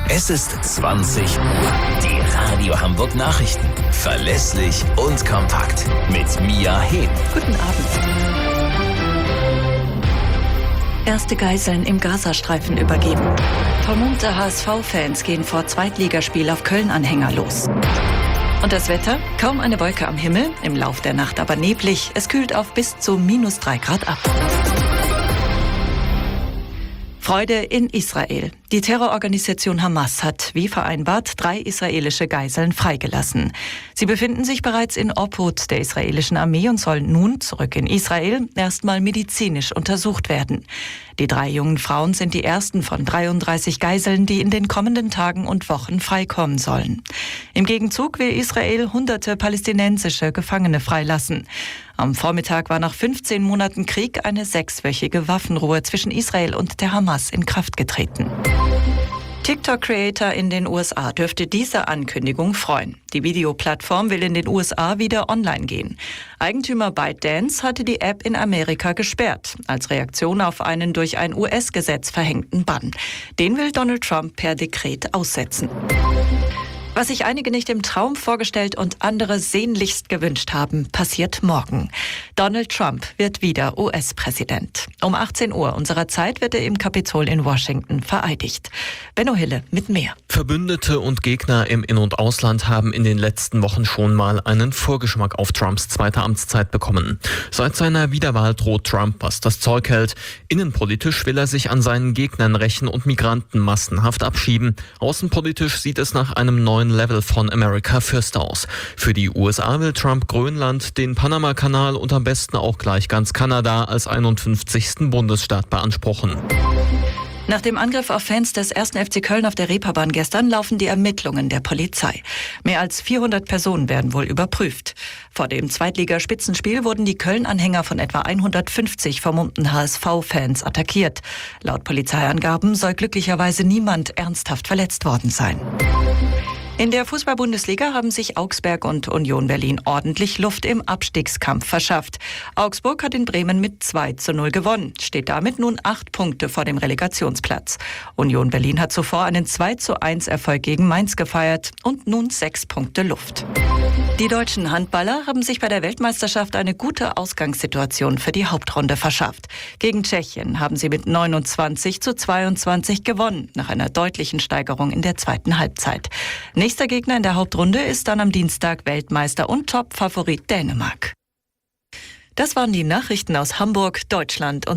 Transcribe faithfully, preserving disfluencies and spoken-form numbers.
Es ist zwanzig Uhr. Die Radio Hamburg Nachrichten. Verlässlich und kompakt. Mit Mia Hehn. Guten Abend. Erste Geiseln im Gazastreifen übergeben. Vermummte H S V-Fans gehen vor Zweitligaspiel auf Köln-Anhänger los. Und das Wetter? Kaum eine Wolke am Himmel, im Lauf der Nacht aber neblig. Es kühlt auf bis zu minus drei Grad ab. Freude in Israel. Die Terrororganisation Hamas hat, wie vereinbart, drei israelische Geiseln freigelassen. Sie befinden sich bereits in Obhut der israelischen Armee und sollen nun, zurück in Israel, erstmal medizinisch untersucht werden. Die drei jungen Frauen sind die ersten von dreiunddreißig Geiseln, die in den kommenden Tagen und Wochen freikommen sollen. Im Gegenzug will Israel hunderte palästinensische Gefangene freilassen. Am Vormittag war nach fünfzehn Monaten Krieg eine sechswöchige Waffenruhe zwischen Israel und der Hamas in Kraft getreten. TikTok-Creator in den U S A dürfte diese Ankündigung freuen. Die Videoplattform will in den U S A wieder online gehen. Eigentümer ByteDance hatte die App in Amerika gesperrt, als Reaktion auf einen durch ein U S-Gesetz verhängten Bann. Den will Donald Trump per Dekret aussetzen. Was sich einige nicht im Traum vorgestellt und andere sehnlichst gewünscht haben, passiert morgen. Donald Trump wird wieder U S-Präsident. Um achtzehn Uhr unserer Zeit wird er im Kapitol in Washington vereidigt. Benno Hille mit mehr. Verbündete und Gegner im In- und Ausland haben in den letzten Wochen schon mal einen Vorgeschmack auf Trumps zweite Amtszeit bekommen. Seit seiner Wiederwahl droht Trump, was das Zeug hält. Innenpolitisch will er sich an seinen Gegnern rächen und Migranten massenhaft abschieben. Außenpolitisch sieht es nach einem neuen Level von America First aus. Für die U S A will Trump Grönland, den Panama-Kanal und am besten auch gleich ganz Kanada als einundfünfzigsten Bundesstaat beanspruchen. Nach dem Angriff auf Fans des ersten F C Köln auf der Reeperbahn gestern laufen die Ermittlungen der Polizei. Mehr als vierhundert Personen werden wohl überprüft. Vor dem Zweitligaspitzenspiel wurden die Köln-Anhänger von etwa hundertfünfzig vermummten H S V-Fans attackiert. Laut Polizeiangaben soll glücklicherweise niemand ernsthaft verletzt worden sein. In der Fußball-Bundesliga haben sich Augsburg und Union Berlin ordentlich Luft im Abstiegskampf verschafft. Augsburg hat in Bremen mit zwei zu null gewonnen, steht damit nun acht Punkte vor dem Relegationsplatz. Union Berlin hat zuvor einen zwei zu eins Erfolg gegen Mainz gefeiert und nun sechs Punkte Luft. Die deutschen Handballer haben sich bei der Weltmeisterschaft eine gute Ausgangssituation für die Hauptrunde verschafft. Gegen Tschechien haben sie mit neunundzwanzig zu zweiundzwanzig gewonnen, nach einer deutlichen Steigerung in der zweiten Halbzeit. Nächster Gegner in der Hauptrunde ist dann am Dienstag Weltmeister und Top-Favorit Dänemark. Das waren die Nachrichten aus Hamburg, Deutschland und